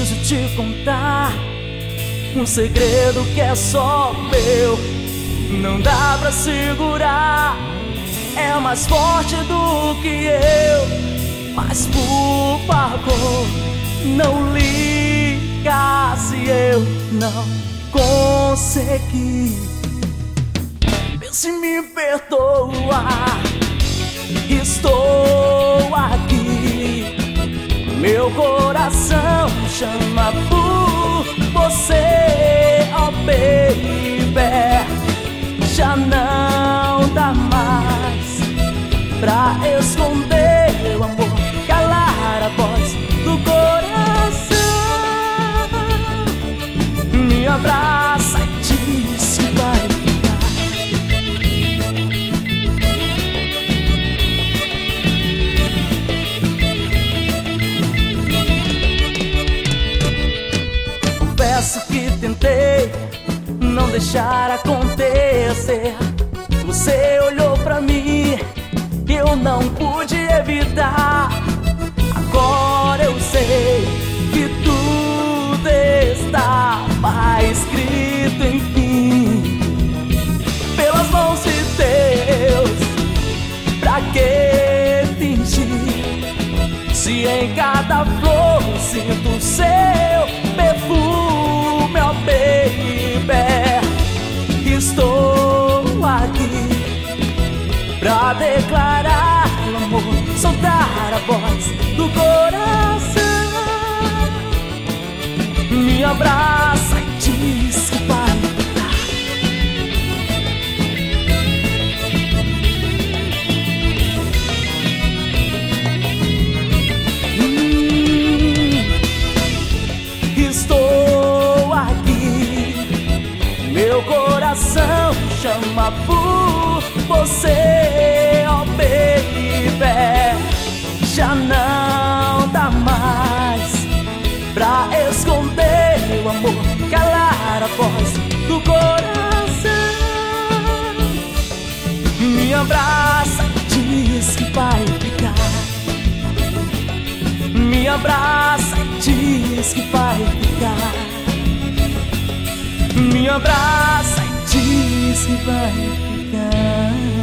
preciso te contar um segredo que é só meu. Não dá pra segurar, é mais forte do que eu. Mas por favor, não liga se eu não conseguir. Pense em me perdoar, estou aqui. Meu coração chama por você, oh baby. Já não dá mais pra esconder o amor, calar a voz do coração. Me abraça e diz que vai ficar. Confesso que tentei não deixar acontecer. Você olhou pra mim e eu não pude evitar. Agora eu sei que tudo estava escrito, enfim, pelas mãos de Deus. Pra que fingir, se em cada flor sinto o seu perfume, oh baby. Estou aqui pra declarar o amor, soltar a voz do coração. Me abraça e diz que vai ficar. Estou aqui, meu coração chama por você, oh baby. Já não dá mais pra esconder o amor, calar a voz do coração. Me abraça e diz que vai ficar. Me abraça e diz que vai ficar. Me abraça e diz que vai ficar.